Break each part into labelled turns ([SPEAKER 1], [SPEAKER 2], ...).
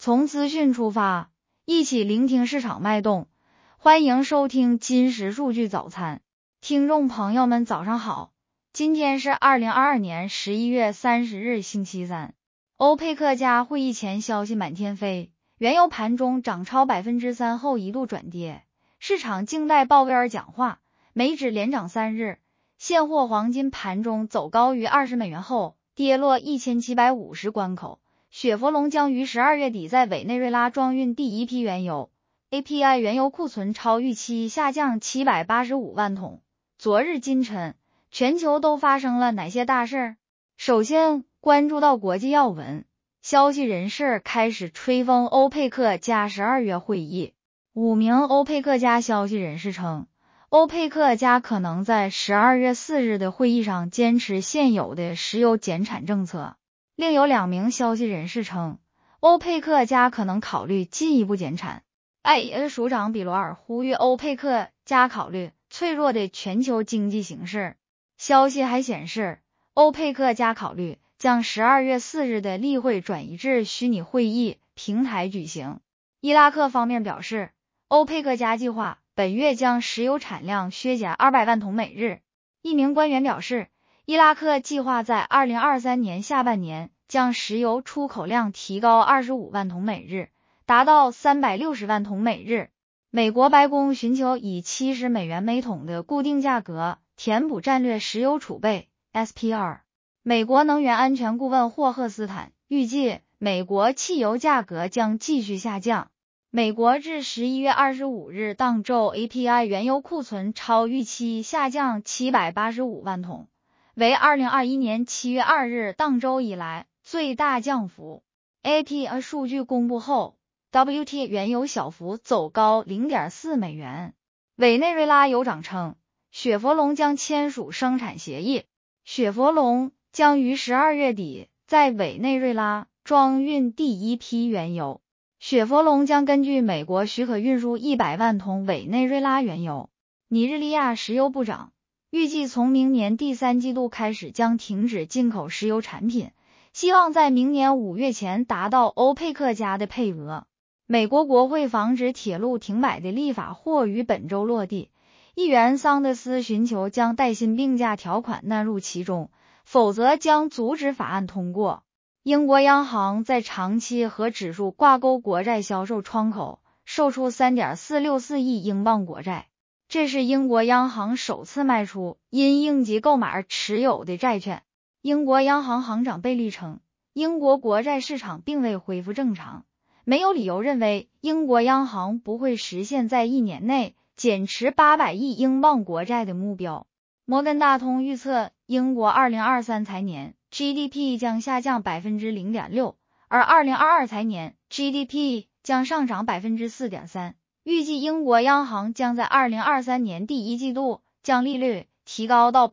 [SPEAKER 1] 从资讯出发，一起聆听市场脉动。欢迎收听金石数据早餐。听众朋友们早上好，今天是2022年11月30日星期三。欧佩克加会议前消息满天飞，原油盘中涨超 3% 后一度转跌，市场静待鲍威尔讲话。美指连涨3日，现货黄金盘中走高于20美元后跌落1750关口。雪佛龙将于12月底在委内瑞拉装运第一批原油 ，API 原油库存超预期下降785万桶。昨日今晨，全球都发生了哪些大事？首先关注到国际要闻，消息人士开始吹风欧佩克加12月会议。5名欧佩克加消息人士称，欧佩克加可能在12月4日的会议上坚持现有的石油减产政策。另有2名消息人士称，欧佩克加可能考虑进一步减产。IEA 署长比罗尔呼吁欧佩克加考虑脆弱的全球经济形势。消息还显示，欧佩克加考虑将12月4日的例会转移至虚拟会议平台举行。伊拉克方面表示，欧佩克加计划本月将石油产量削减200万桶每日。一名官员表示，伊拉克计划在2023年下半年将石油出口量提高25万桶每日，达到360万桶每日。美国白宫寻求以70美元每桶的固定价格填补战略石油储备 SPR。美国能源安全顾问霍赫斯坦预计，美国汽油价格将继续下降。美国至11月25日当周 API 原油库存超预期下降785万桶，为2021年7月2日当周以来最大降幅。API 数据公布后， WTI 原油小幅走高 0.4 美元。委内瑞拉油长称，雪佛龙将签署生产协议，雪佛龙将于12月底在委内瑞拉装运第一批原油。雪佛龙将根据美国许可运输100万桶委内瑞拉原油。尼日利亚石油部长预计从明年第3季度开始将停止进口石油产品，希望在明年5月前达到欧佩克加的配额。美国国会防止铁路停摆的立法或于本周落地，议员桑德斯寻求将带薪病假条款纳入其中，否则将阻止法案通过。英国央行在长期和指数挂钩国债销售窗口售出 3.464 亿英镑国债，这是英国央行首次卖出因应急购买而持有的债券。英国央行行长贝利称，英国国债市场并未恢复正常，没有理由认为英国央行不会实现在1年内减持800亿英镑国债的目标。摩根大通预测，英国2023财年 GDP 将下降 0.6%， 而2022财年 GDP 将上涨 4.3%。预计英国央行将在2023年第一季度将利率提高到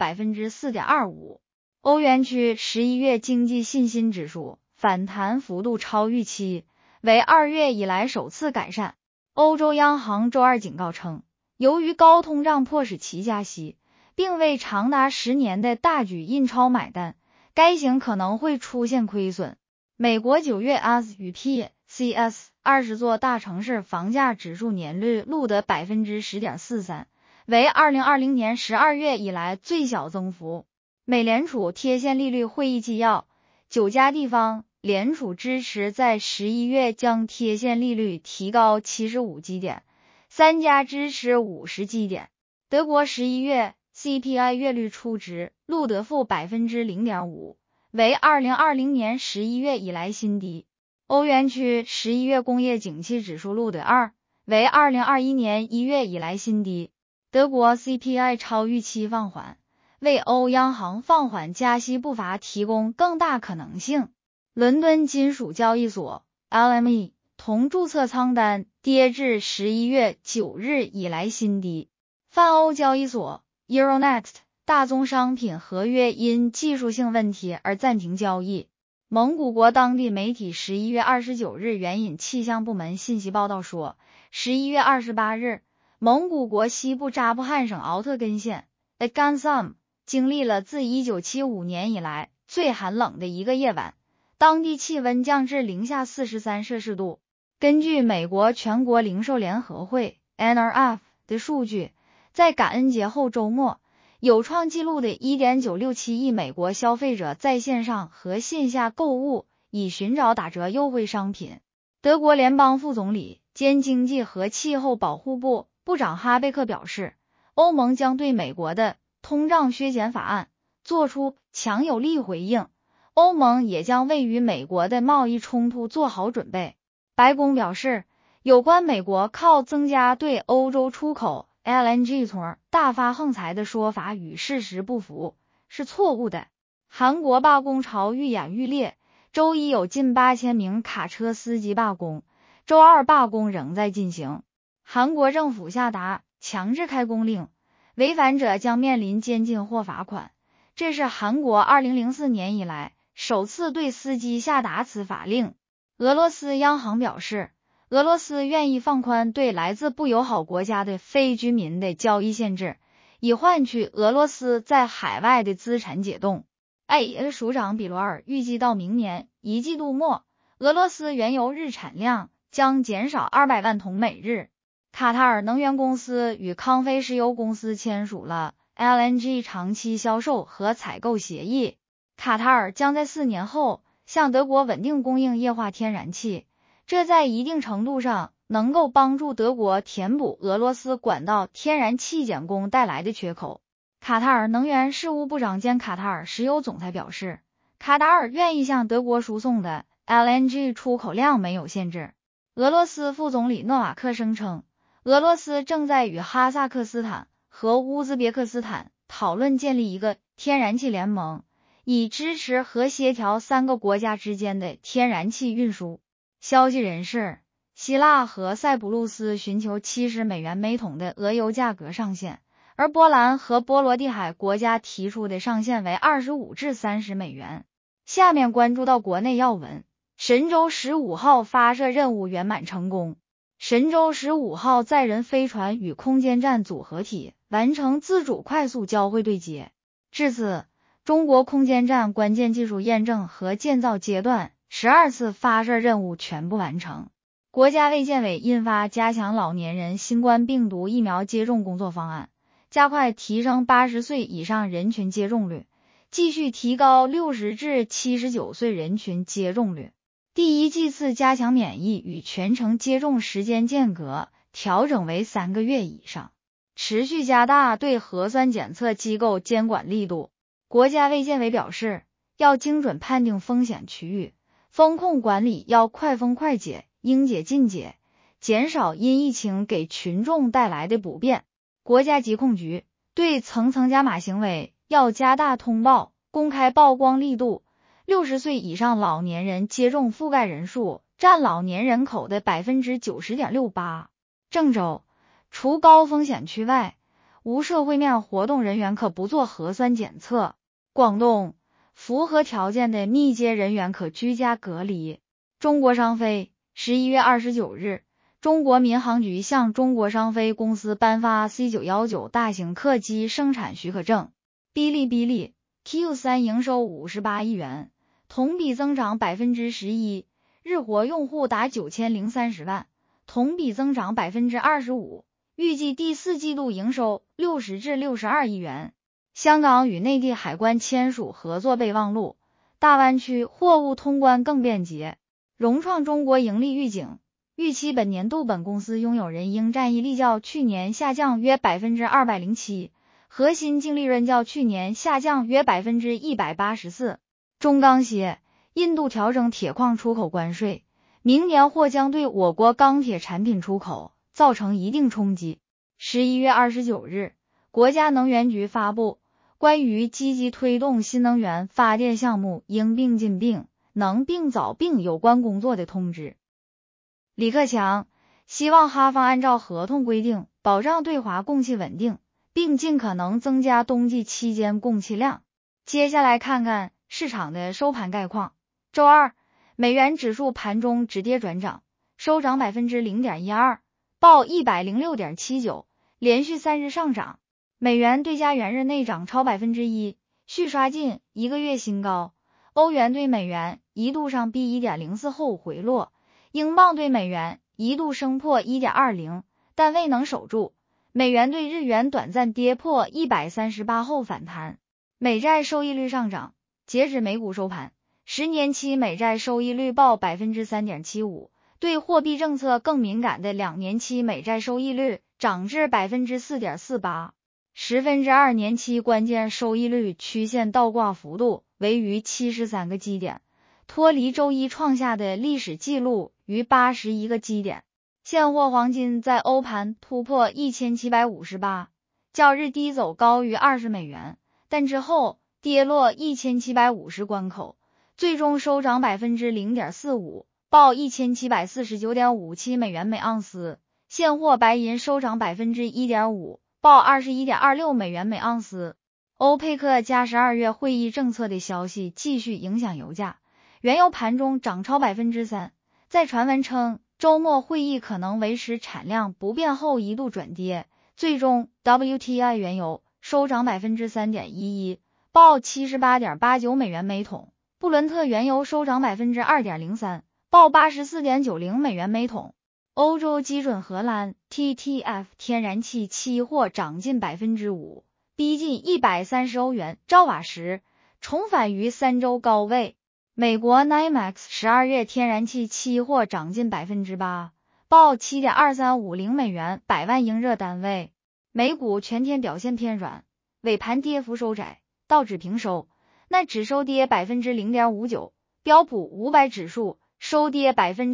[SPEAKER 1] 4.25%。欧元区11月经济信心指数反弹幅度超预期，为2月以来首次改善。欧洲央行周二警告称，由于高通胀迫使其加息，并为长达10年的大举印钞买单，该行可能会出现亏损。美国9月 AS 与 PCS 20座大城市房价指数年率录得 10.43%， 为2020年12月以来最小增幅。美联储贴现利率会议纪要，9家地方联储支持在11月将贴现利率提高75基点，3家支持50基点。德国11月 CPI 月率初值录得负 0.5%， 为2020年11月以来新低。欧元区11月工业景气指数录得2，为2021年1月以来新低。德国 CPI 超预期放缓，为欧央行放缓加息步伐提供更大可能性。伦敦金属交易所 LME 铜注册仓单跌至11月9日以来新低。泛欧交易所 Euronext 大宗商品合约因技术性问题而暂停交易。蒙古国当地媒体11月29日援引气象部门信息报道说，11月28日，蒙古国西部扎布汗省敖特根县 Agansam 经历了自1975年以来最寒冷的一个夜晚， 当地气温降至零下43摄氏度。根据美国全国零售联合会 NRF 的数据，在感恩节后周末，有创纪录的 1.967 亿美国消费者在线上和线下购物，以寻找打折优惠商品。德国联邦副总理兼经济和气候保护部部长哈贝克表示，欧盟将对美国的通胀削减法案做出强有力回应，欧盟也将为与美国的贸易冲突做好准备。白宫表示，有关美国靠增加对欧洲出口 LNG 从大发横财的说法与事实不符，是错误的。韩国罢工潮愈演愈烈，周一有近8000名卡车司机罢工，周二罢工仍在进行。韩国政府下达强制开工令，违反者将面临监禁或罚款。这是韩国2004年以来首次对司机下达此法令。俄罗斯央行表示，俄罗斯愿意放宽对来自不友好国家的非居民的交易限制，以换取俄罗斯在海外的资产解冻。IEA 署长比罗尔预计到明年一季度末，俄罗斯原油日产量将减少200万桶每日。卡塔尔能源公司与康菲石油公司签署了 LNG 长期销售和采购协议，卡塔尔将在4年后向德国稳定供应液化天然气，这在一定程度上能够帮助德国填补俄罗斯管道天然气减供带来的缺口。卡塔尔能源事务部长兼卡塔尔石油总裁表示，卡塔尔愿意向德国输送的 LNG 出口量没有限制。俄罗斯副总理诺瓦克声称，俄罗斯正在与哈萨克斯坦和乌兹别克斯坦讨论建立一个天然气联盟，以支持和协调3个国家之间的天然气运输。消息人士，希腊和塞浦路斯寻求70美元每桶的俄油价格上限，而波兰和波罗的海国家提出的上限为25至30美元。下面关注到国内要闻，神舟15号发射任务圆满成功。神舟15号载人飞船与空间站组合体完成自主快速交会对接。至此，中国空间站关键技术验证和建造阶段12次发射任务全部完成。国家卫健委印发加强老年人新冠病毒疫苗接种工作方案，加快提升80岁以上人群接种率，继续提高60至79岁人群接种率。第一剂次加强免疫与全程接种时间间隔调整为3个月以上，持续加大对核酸检测机构监管力度。国家卫健委表示，要精准判定风险区域，风控管理要快封快解，应解尽解，减少因疫情给群众带来的不便。国家疾控局对层层加码行为要加大通报、公开曝光力度。60岁以上老年人接种覆盖人数占老年人口的 90.68%。郑州，除高风险区外，无社会面活动人员可不做核酸检测。广东，符合条件的密接人员可居家隔离。中国商飞11月29日，中国民航局向中国商飞公司颁发 C919 大型客机生产许可证。哔哩哔哩 Q3 营收58亿元，同比增长 11%， 日活用户达9030万，同比增长 25%， 预计第4季度营收60至62亿元。香港与内地海关签署合作备忘录，大湾区货物通关更便捷。融创中国盈利预警，预期本年度本公司拥有人应占益率较去年下降约 207%， 核心净利润较去年下降约 184%。中钢协，印度调整铁矿出口关税，明年或将对我国钢铁产品出口造成一定冲击。11月29日，国家能源局发布关于积极推动新能源发电项目应并尽并、能并早并有关工作的通知。李克强希望哈方按照合同规定保障对华供气稳定，并尽可能增加冬季期间供气量。接下来看看市场的收盘概况。周二，美元指数盘中止跌转涨，收涨 0.12%， 报 106.79， 连续3日上涨。美元对加元日内涨超 1%， 续刷近1个月新高。欧元对美元一度上逼 1.04 后回落，英镑对美元一度升破 1.20， 但未能守住，美元对日元短暂跌破138后反弹，美债收益率上涨。截止美股收盘，10年期美债收益率报 3.75%， 对货币政策更敏感的2年期美债收益率涨至 4.48%， 2年期关键收益率曲线倒挂幅度为逾73个基点，脱离周一创下的历史记录逾81个基点。现货黄金在欧盘突破1758，较日低走高于20美元，但之后跌落1750关口，最终收涨 0.45%， 报 1749.57 美元每盎司。现货白银收涨 1.5%， 报 21.26 美元每盎司。欧佩克加12月会议政策的消息继续影响油价，原油盘中涨超 3%， 在传闻称周末会议可能维持产量不变后一度转跌，最终 WTI 原油收涨 3.11%， 报 78.89 美元每桶，布伦特原油收涨 2.03%， 报 84.90 美元每桶。欧洲基准荷兰 TTF 天然气期货涨近 5%， 逼近130欧元兆瓦时，重返于3周高位。美国 NYMEX 12月天然气期货涨近 8%， 报 7.2350 美元百万英热单位。美股全天表现偏软，尾盘跌幅收窄，道指平收，纳指收跌 0.59%， 标普500指数收跌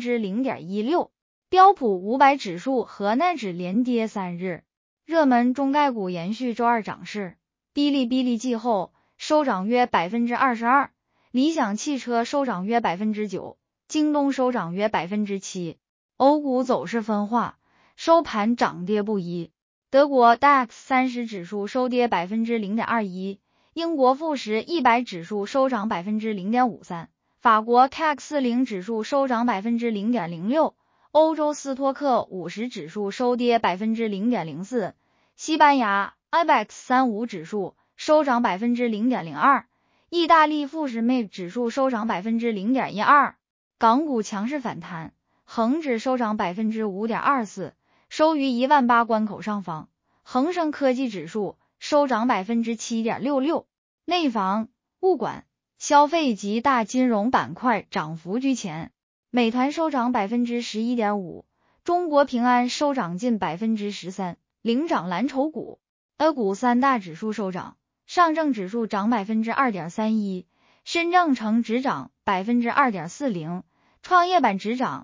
[SPEAKER 1] 0.16%， 标普500指数和纳指连跌3日。热门中概股延续周二涨势，哔哩哔哩季后收涨约 22%， 理想汽车收涨约 9%， 京东收涨约 7%。 欧股走势分化，收盘涨跌不一。德国 DAX 30指数收跌 0.21%， 英国富时100指数收涨 0.53%， 法国 CAC 40指数收涨 0.06%， 欧洲斯托克50指数收跌 0.04%， 西班牙 IBEX 35指数收涨 0.02%， 意大利富时 MIB 指数收涨 0.12%。 港股强势反弹，恒指收涨 5.24%， 收于18000关口上方，恒生科技指数收涨 7.66%。 内房、物管、消费及大金融板块涨幅居前，美团收涨 11.5%， 中国平安收涨近 13%， 领涨蓝筹股。A 股三大指数收涨，上证指数涨 2.31%， 深证成指涨 2.40%， 创业板指涨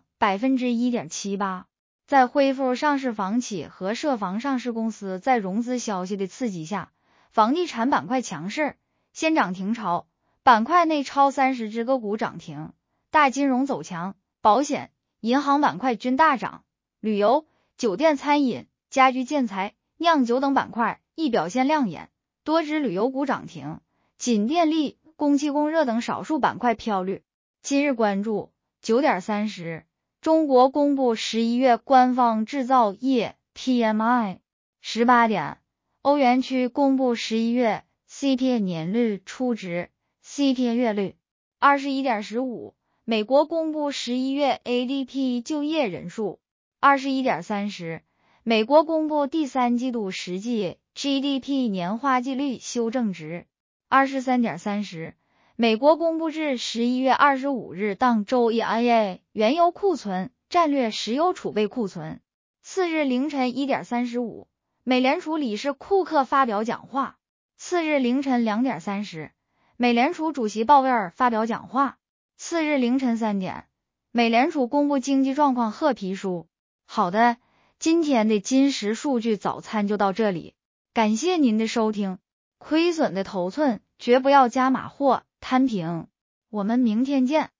[SPEAKER 1] 1.78%。 在恢复上市房企和涉房上市公司在融资消息的刺激下，房地产板块强势，先涨停潮，板块内超30只个股涨停，大金融走强，保险、银行板块均大涨，旅游、酒店餐饮、家居建材、酿酒等板块亦表现亮眼，多只旅游股涨停，仅电力、供气供热等少数板块飘绿。今日关注9点30，中国公布11月官方制造业 PMI。 18点，欧元区公布11月 CPI 年率初值 CPI 月率。21点15，美国公布11月 ADP 就业人数。21点30，美国公布第三季度实际 GDP 年化季率修正值。23点30，美国公布至11月25日当周 EIA 原油库存、战略石油储备库存。次日凌晨1点35，美联储理事库克发表讲话。次日凌晨2点30，美联储主席鲍威尔发表讲话。次日凌晨3点，美联储公布经济状况褐皮书。好的，今天的金石数据早餐就到这里，感谢您的收听。亏损的头寸绝不要加码或摊平，我们明天见。